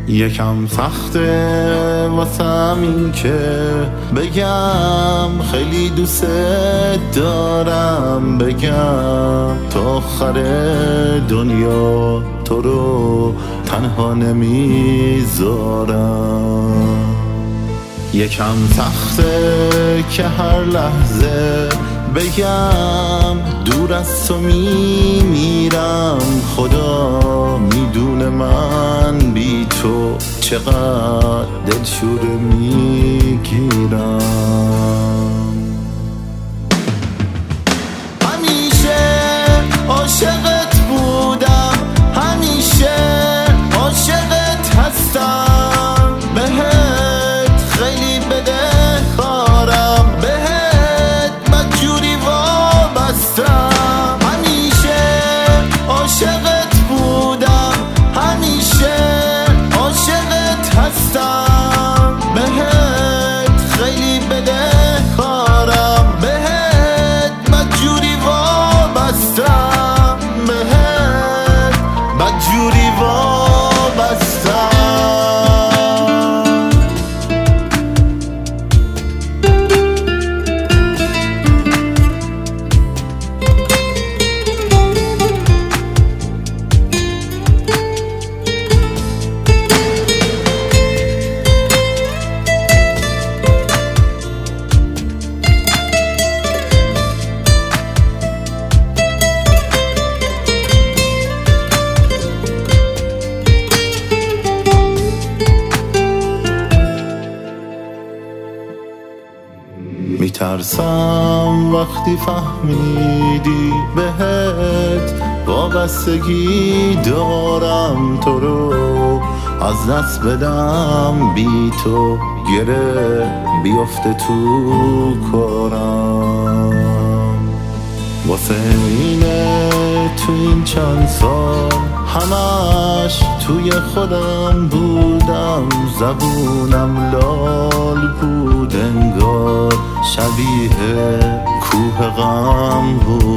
یکم سخته واسم این که بگم خیلی دوست دارم، بگم تا آخر دنیا تو رو تنها نمیذارم. یکم سخته که هر لحظه بگم دور از تو میمیرم، خدا میدونه من بی تو چقدر دلشوره میگیرم. همیشه عاشقت بودم، همیشه عاشقت هستم، بهت خیلی بدهکارم، بهت بدجوری وابستم. همیشه عاشقت بودم، همیشه عاشقت هستم، بهت خیلی بدهکارم، بهت بدجوری وابستم، بهت بدجوری وابستم. میترسم وقتی فهمیدی بهت وابستگی دارم، تو رو از دست بدم، بی تو گره بیفته تو کارم. واسه اینه تو این چند سال همش توی خودم بودم، زبونم لال بود انگار، شبیه کوه غم بود.